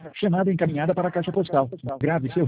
chamada encaminhada para a caixa postal. Grave seu